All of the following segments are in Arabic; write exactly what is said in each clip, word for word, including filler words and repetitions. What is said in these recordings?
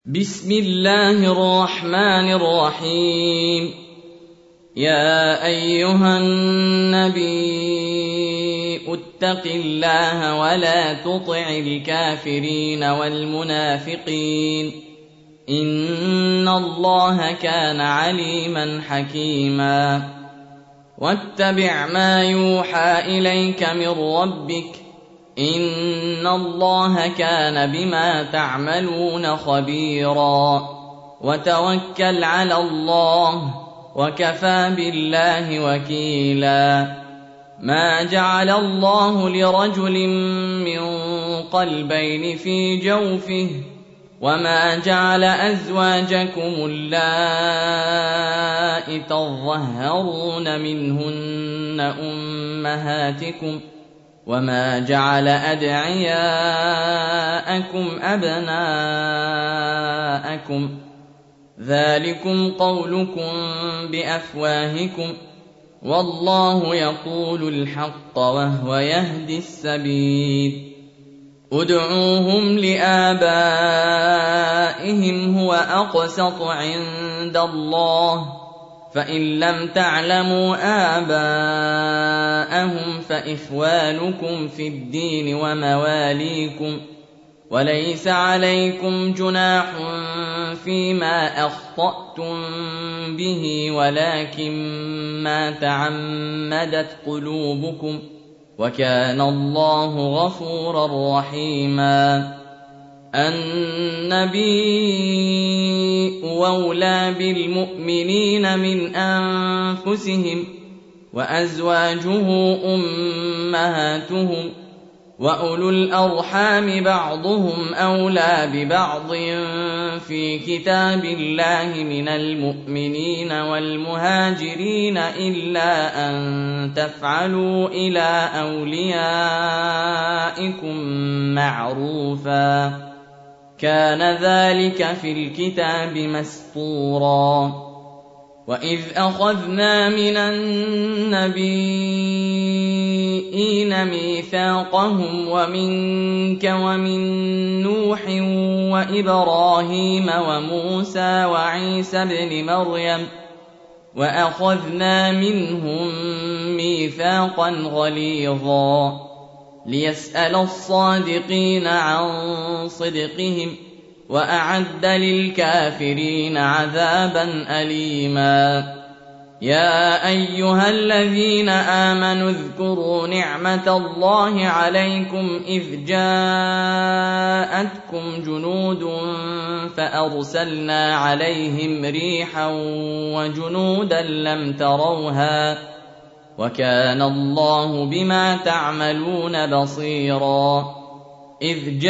بسم الله الرحمن الرحيم. يا أيها النبي اتق الله ولا تطع الكافرين والمنافقين إن الله كان عليما حكيما. واتبع ما يوحى إليك من ربك إن الله كان بما تعملون خبيرا. وتوكل على الله وكفى بالله وكيلا. ما جعل الله لرجل من قلبين في جوفه وما جعل أزواجكم اللائي تظهرون منهن أمهاتكم وما جعل أدعياءكم أبناءكم ذلكم قولكم بأفواهكم والله يقول الحق وهو يهدي السبيل. ادعوهم لآبائهم هو أقسط عند الله فإن لم تعلموا آباءهم فإخوانكم في الدين ومواليكم وليس عليكم جناح فيما أخطأتم به ولكن ما تعمدت قلوبكم وكان الله غفورا رحيما. النبي أولى بالمؤمنين من أنفسهم وأزواجه أمهاتهم وأولو الأرحام بعضهم أولى ببعض في كتاب الله من المؤمنين والمهاجرين إلا أن تفعلوا إلى أوليائكم معروفا كان ذلك في الكتاب مسطورا. وإذ أخذنا من النبيين ميثاقهم ومنك ومن نوح وإبراهيم وموسى وعيسى ابن مريم وأخذنا منهم ميثاقا غليظا ليسأل الصادقين عن صدقهم وأعد للكافرين عذابا أليما. يا أيها الذين آمنوا اذكروا نعمة الله عليكم إذ جاءتكم جنود فأرسلنا عليهم ريحا وجنودا لم تروها وكان الله بما تعملون بصيرا. إذ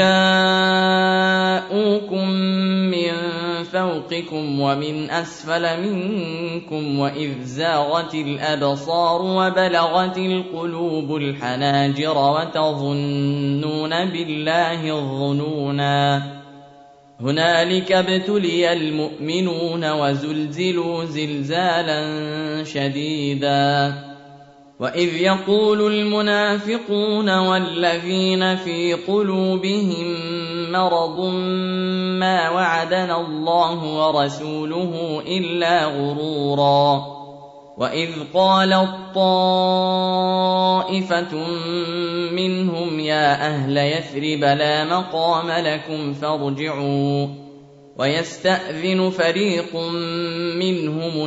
جاءوكم من فوقكم ومن أسفل منكم وإذ زاغت الأبصار وبلغت القلوب الحناجر وتظنون بالله الظنونا هنالك ابتلي المؤمنون وزلزلوا زلزالا شديدا. وإذ يقول المنافقون والذين في قلوبهم مرض ما وعدنا الله ورسوله إلا غرورا. وإذ قالت طائفة منهم يا أهل يثرب لا مقام لكم فارجعوا ويستأذن فريق منهم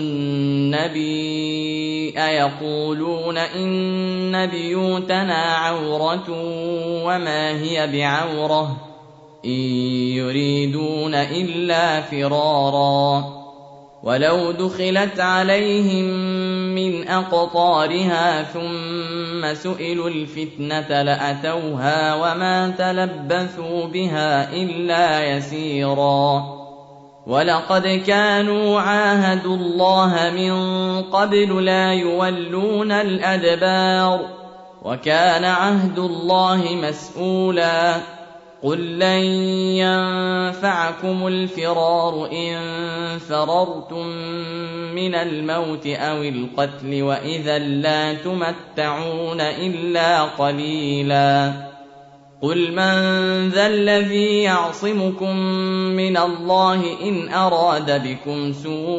النبي أيقولون إن بيوتنا عورة وما هي بعورة إن يريدون إلا فرارا. ولو دخلت عليهم من أقطارها ثم سئلوا الفتنة لأتوها وما تلبثوا بها إلا يسيرا. ولقد كانوا عاهدوا الله من قبل لا يولون الأدبار وكان عهد الله مسؤولا. قل لن ينفعكم الفرار إن فررتم من الموت أو القتل وإذا لا تمتعون إلا قليلا. قل من ذا الذي يعصمكم من الله إن أراد بكم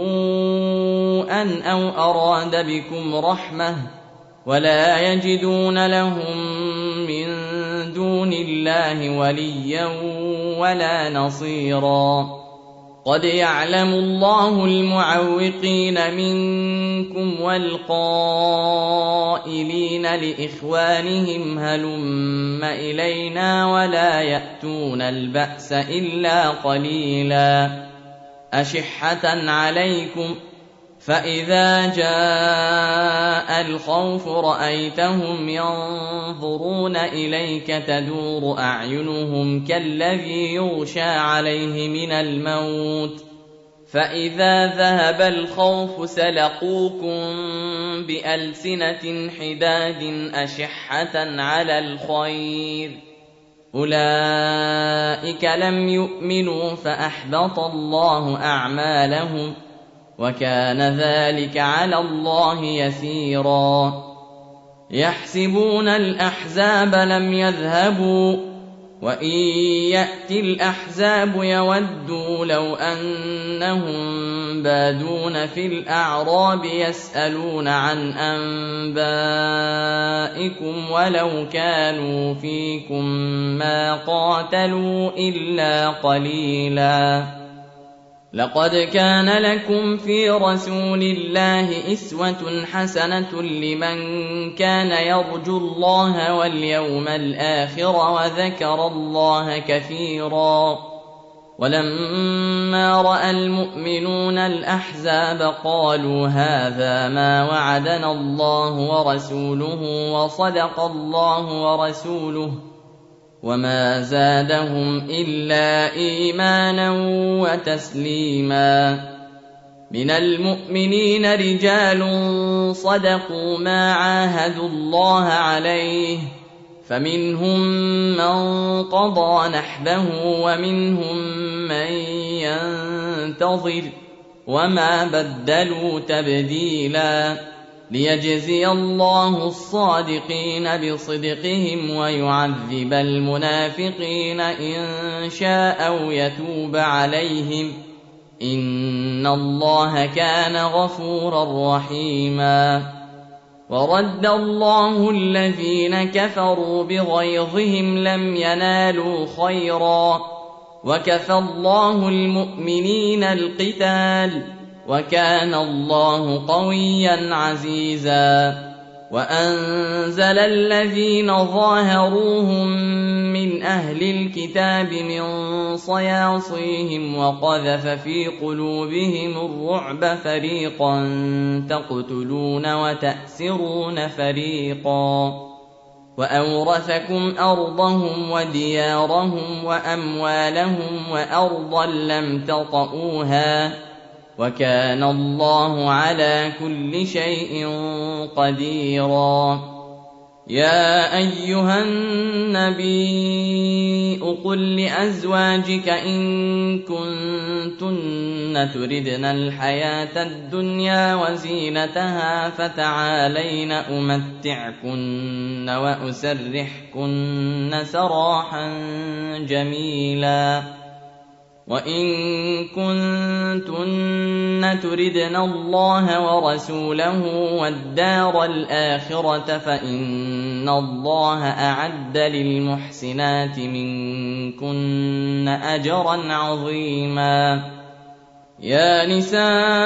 سوءا أو أراد بكم رحمة ولا يجدون لهم من دون الله وليا ولا نصيرا قد يعلم الله المعوقين منكم والقائلين لإخوانهم هلم إلينا ولا يأتون البأس إلا قليلا أشحة عليكم فإذا جاء الخوف رأيتهم ينظرون إليك تدور أعينهم كالذي يغشى عليه من الموت فإذا ذهب الخوف سلقوكم بألسنة حداد أشحة على الخير أولئك لم يؤمنوا فأحبط الله أعمالهم وكان ذلك على الله يسيرا يحسبون الأحزاب لم يذهبوا وإن يأتي الأحزاب يودوا لو أنهم بادون في الأعراب يسألون عن أنبائكم ولو كانوا فيكم ما قاتلوا إلا قليلا لقد كان لكم في رسول الله أسوة حسنة لمن كان يرجو الله واليوم الآخر وذكر الله كثيرا ولما رأى المؤمنون الأحزاب قالوا هذا ما وعدنا الله ورسوله وصدق الله ورسوله وما زادهم إلا إيمانا وتسليما من المؤمنين رجال صدقوا ما عاهدوا الله عليه فمنهم من قضى نحبه ومنهم من ينتظر وما بدلوا تبديلا ليجزي الله الصادقين بصدقهم ويعذب المنافقين إن شاء أو يتوب عليهم إن الله كان غفورا رحيما ورد الله الذين كفروا بغيظهم لم ينالوا خيرا وكفى الله المؤمنين القتال وكان الله قويا عزيزا وأنزل الذين ظاهروهم من أهل الكتاب من صياصيهم وقذف في قلوبهم الرعب فريقا تقتلون وتأسرون فريقا وأورثكم أرضهم وديارهم وأموالهم وأرضا لم تطئوها وكان الله على كل شيء قديرا يا أيها النبي قل لأزواجك إن كنتن تردن الحياة الدنيا وزينتها فتعالين أمتعكن وأسرحكن سراحا جميلا وإن كنتن تردن الله ورسوله والدار الآخرة فإن الله أعد للمحسنات منكن أجرا عظيما يا نساء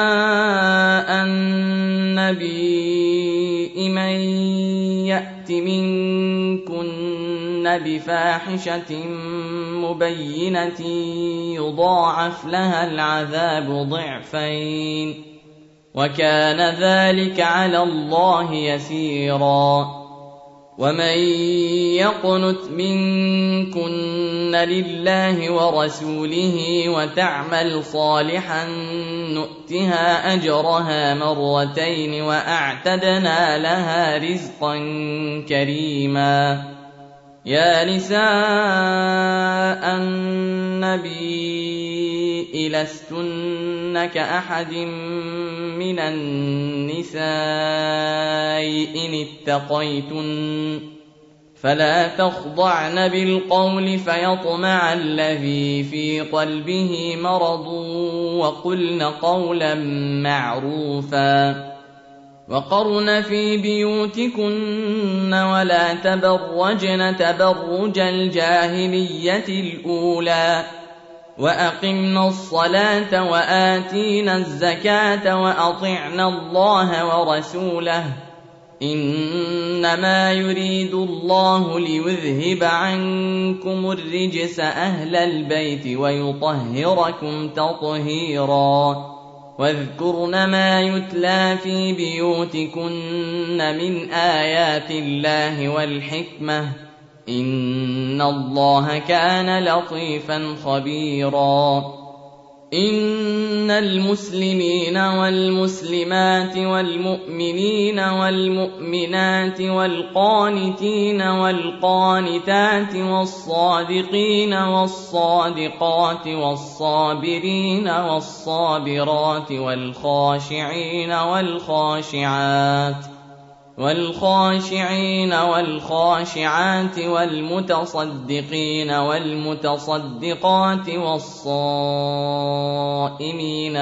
النبي من يأت منكن بفاحشة مبينة يضاعف لها العذاب ضعفين وكان ذلك على الله يسيرا ومن يقنت منكن لله ورسوله وتعمل صالحا نؤتها أجرها مرتين وأعتدنا لها رزقا كريما يا نساء النبي لستن كأحد من النساء إن اتقيتن فلا تخضعن بالقول فيطمع الذي في قلبه مرض وقلن قولا معروفا وقرن في بيوتكن ولا تبرجن تبرج الجاهلية الأولى وأقمنا الصلاة وآتينا الزكاة وأطعنا الله ورسوله إنما يريد الله ليذهب عنكم الرجس أهل البيت ويطهركم تطهيرا واذكرن ما يتلى في بيوتكن من آيات الله والحكمة إن الله كان لطيفا خبيرا إن المسلمين والمسلمات والمؤمنين والمؤمنات والقانتين والقانتات والصادقين والصادقات والصابرين والصابرات والخاشعين والخاشعات والخاشعين والخاشعات والمتصدقين والمتصدقات والصائمين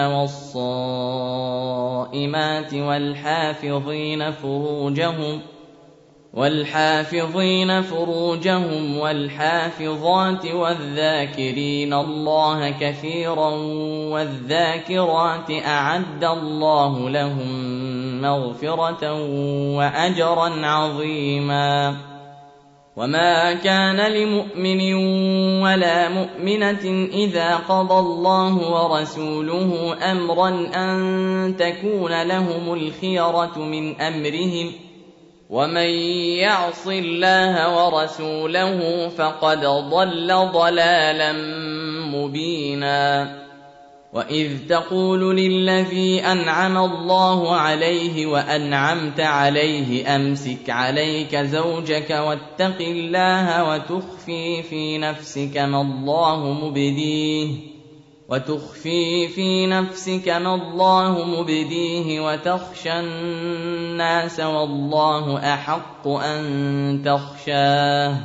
والصائمات والحافظين فروجهم والحافظين فروجهم والحافظات والذاكرين الله كثيرا والذاكرات أعد الله لهم مغفرة وأجرا عظيما وما كان لمؤمن ولا مؤمنة إذا قضى الله ورسوله أمرا أن تكون لهم الخيرة من أمرهم ومن يعص الله ورسوله فقد ضل ضلالا مبينا وإذ تقول للذي أنعم الله عليه وأنعمت عليه أمسك عليك زوجك واتق الله وتخفي في نفسك ما الله مبديه وتخفي في نفسك ما الله مبديه وتخشى الناس والله أحق أن تخشاه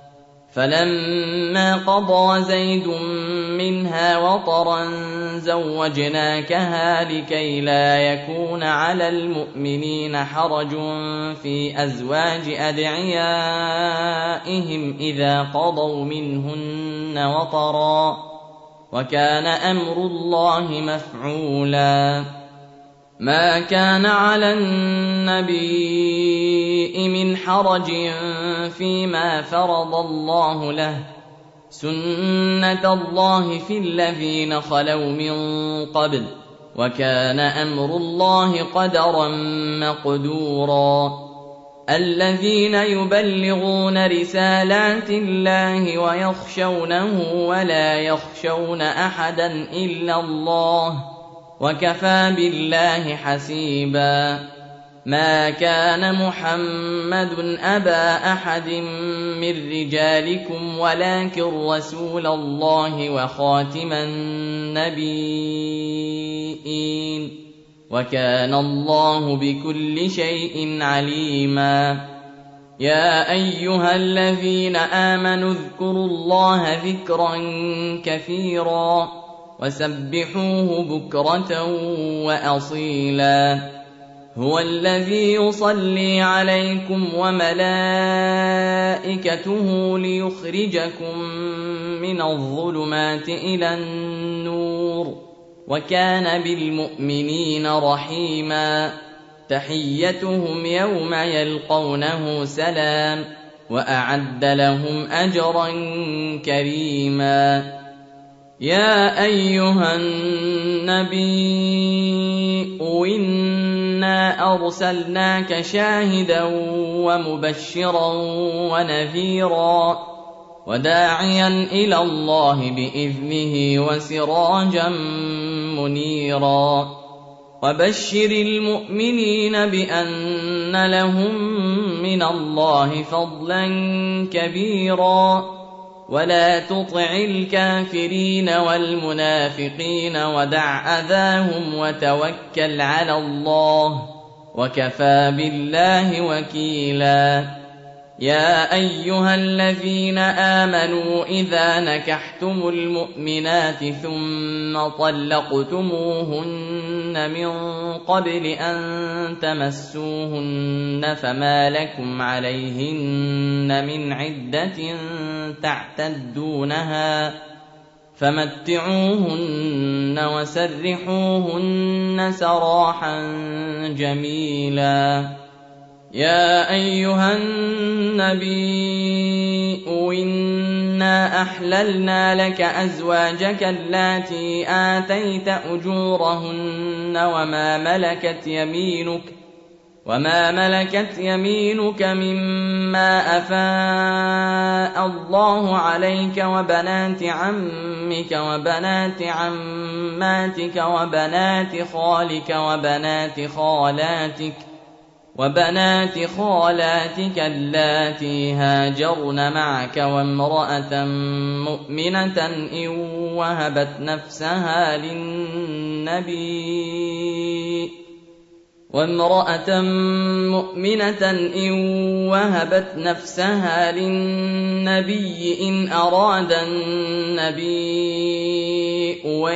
فلما قضى زيد منها وطرا زوجناكها لكي لا يكون على المؤمنين حرج في أزواج أدعيائهم إذا قضوا منهن وطرا وكان أمر الله مفعولا ما كان على النبي من حرج فيما فرض الله له سنة الله في الذين خلوا من قبل وكان أمر الله قدرا مقدورا الذين يبلغون رسالات الله ويخشونه ولا يخشون أحدا إلا الله وكفى بالله حسيبا ما كان محمد أبا أحد من رجالكم ولكن رسول الله وخاتم النبيين وكان الله بكل شيء عليما يا أيها الذين آمنوا اذكروا الله ذكرا كثيرا وسبحوه بكرة وأصيلا هو الذي يصلي عليكم وملائكته ليخرجكم من الظلمات إلى النور وكان بالمؤمنين رحيما تحيتهم يوم يلقونه سلام وأعد لهم أجرا كريما يا أيها النبي إنا أرسلناك شاهدا ومبشرا ونذيرا وداعيا إلى الله بإذنه وسراجا منيرا وبشر المؤمنين بأن لهم من الله فضلا كبيرا ولا تطع الكافرين والمنافقين ودع أذاهم وتوكل على الله وكفى بالله وكيلا يا أيها الذين آمنوا إذا نكحتم المؤمنات ثم طلقتموهن من قبل أن تمسوهن فما لكم عليهن من عدة تعتدونها فمتعوهن وسرحوهن سراحا جميلا. يا أيها النبي إنا أحللنا لك أزواجك اللاتي آتيت أجورهن وما ملكت يمينك وما ملكت يمينك مما أفاء الله عليك وبنات عمك وبنات عماتك وبنات خالك وبنات خالاتك وبنات خالاتك اللاتي هاجرن معك وامرأة مؤمنة إن وهبت نفسها للنبي وامرأة مؤمنة إن وهبت نفسها للنبي إن أراد النبي أن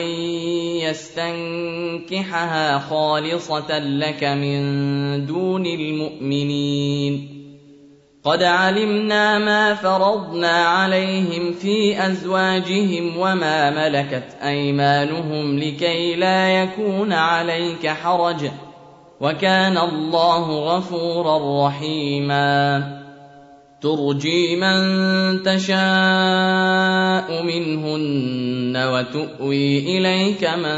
يستنكحها خالصة لك من دون المؤمنين. قد علمنا ما فرضنا عليهم في أزواجهم وما ملكت أيمانهم لكي لا يكون عليك حرج وكان الله غفورا رحيما. ترجي من تشاء منهن وتؤوي إليك من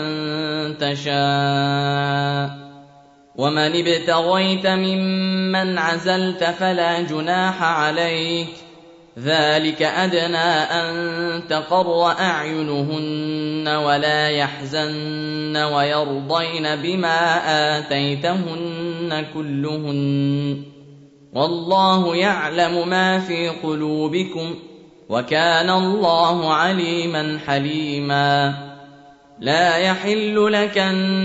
تشاء ومن ابتغيت ممن عزلت فلا جناح عليك ذلك أدنى أن تقر أعينهن ولا يحزن ويرضين بما آتيتهن كلهن والله يعلم ما في قلوبكم وكان الله عليما حليما. لا يحل لك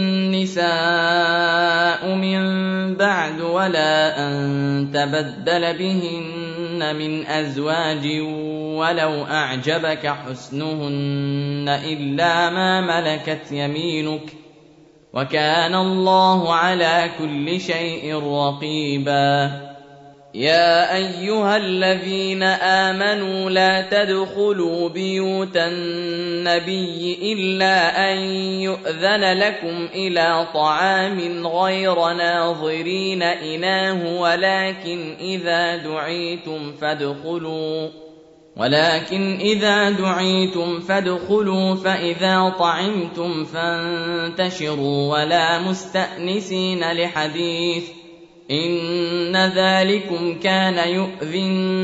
النساء من بعد ولا أن تبدل بهن من أزواج ولو أعجبك حسنهن إلا ما ملكت يمينك وكان الله على كل شيء رقيبا. يا أيها الذين آمنوا لا تدخلوا بيوت النبي إلا أن يؤذن لكم إلى طعام غير ناظرين إناه ولكن إذا دعيتم فادخلوا ولكن إذا دعيتم فادخلوا فإذا طعمتم فانتشروا ولا مستأنسين لحديث إن ذلكم كان يؤذي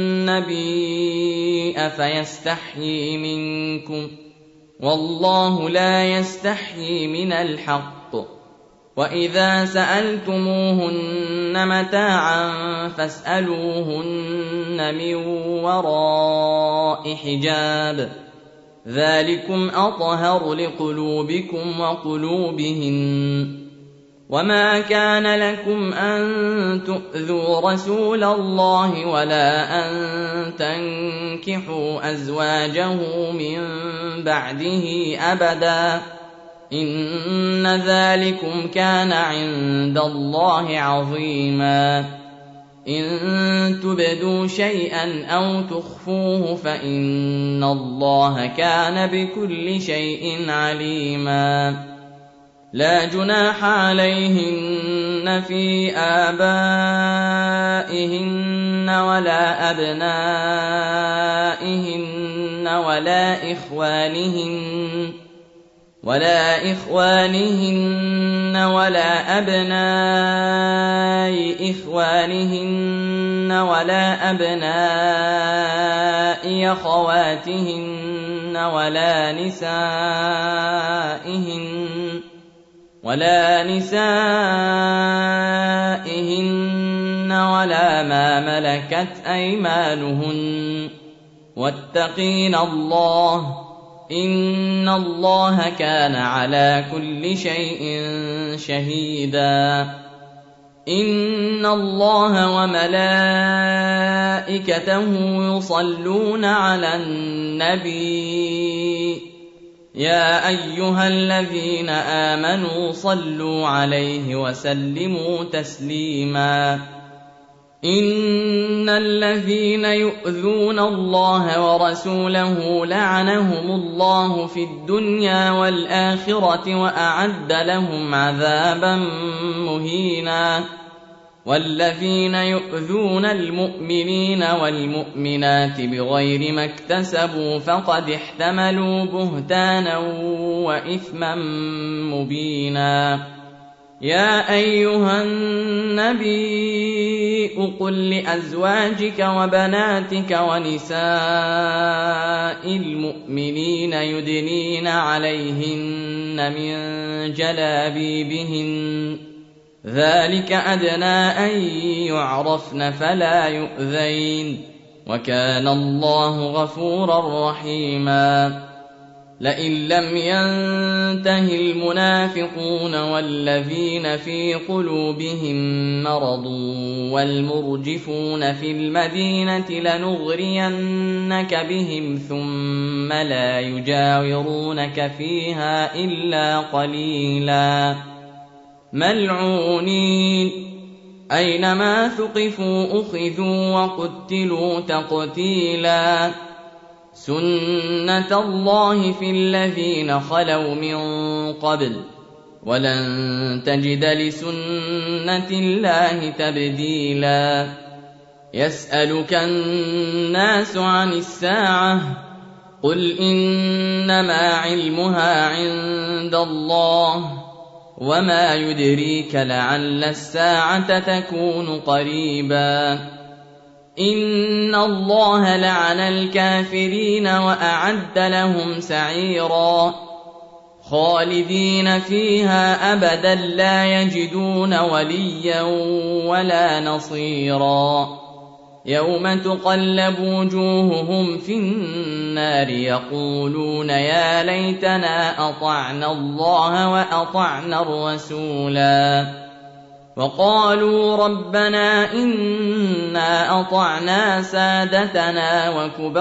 النبي فيستحيي منكم والله لا يستحيي من الحق. وإذا سألتموهن متاعا فاسألوهن من وراء حجاب ذلكم أطهر لقلوبكم وقلوبهن. وما كان لكم أن تؤذوا رسول الله ولا أن تنكحوا أزواجه من بعده أبدا إن ذلكم كان عند الله عظيما. إن تبدوا شيئا أو تخفوه فإن الله كان بكل شيء عليما. لا جناح عليهن في آبائهن ولا أبنائهن ولا إخوانهن ولا إخوانهن ولا أبناء إخوانهن ولا أبناء أخواتهن ولا نسائهن ولا نسائهن ولا ما ملكت أيمانهن واتقين الله إن الله كان على كل شيء شهيدا. إن الله وملائكته يصلون على النبي يا أيها الذين آمنوا صلوا عليه وسلموا تسليما إن الذين يؤذون الله ورسوله لعنهم الله في الدنيا والآخرة وأعد لهم عذابا مهينا والذين يؤذون المؤمنين والمؤمنات بغير ما اكتسبوا فقد احتملوا بهتانا وإثما مبينا يا أيها النبي قل لأزواجك وبناتك ونساء المؤمنين يدنين عليهن من جلابيبهن ذلك أدنى أن يعرفن فلا يؤذين وكان الله غفورا رحيما لئن لم ينته المنافقون والذين في قلوبهم مرض والمرجفون في المدينة لنغرينك بهم ثم لا يجاورونك فيها إلا قليلا ملعونين أينما ثقفوا أخذوا وقتلوا تقتيلا سنة الله في الذين خلوا من قبل ولن تجد لسنة الله تبديلا يسألك الناس عن الساعة قل إنما علمها عند الله وما يدريك لعل الساعة تكون قريبا إن الله لعن الكافرين وأعد لهم سعيرا خالدين فيها أبدا لا يجدون وليا ولا نصيرا يوم تقلب وجوههم في النار يقولون يا ليتنا أطعنا الله وأطعنا الرسولا وقالوا ربنا إنا أطعنا سادتنا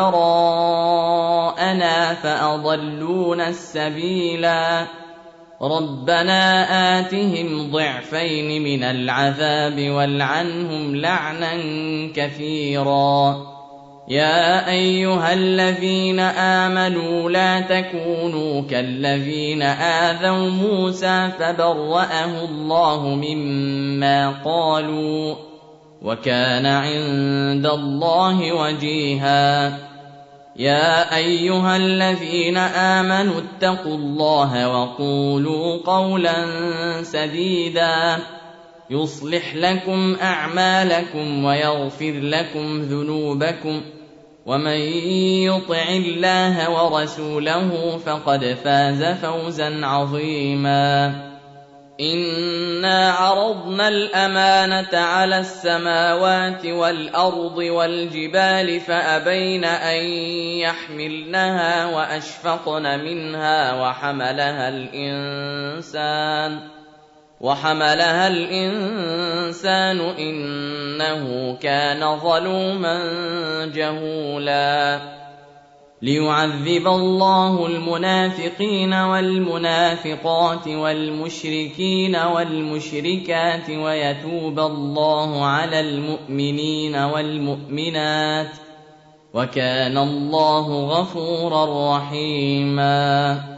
وكبراءنا فأضلونا السبيلا ربنا آتهم ضعفين من العذاب والعنهم لعنا كثيرا يا أيها الذين آمنوا لا تكونوا كالذين آذوا موسى فبرأه الله مما قالوا وكان عند الله وجيها يا أيها الذين آمنوا اتقوا الله وقولوا قولا سديدا يصلح لكم أعمالكم ويغفر لكم ذنوبكم ومن يطع الله ورسوله فقد فاز فوزا عظيما إنا عرضنا الأمانة على السماوات والأرض والجبال فأبين أن يحملنها وأشفقن منها وحملها الإنسان وحملها الإنسان إنه كان ظلوما جهولا ليعذب الله المنافقين والمنافقات والمشركين والمشركات ويتوب الله على المؤمنين والمؤمنات وكان الله غفورا رحيما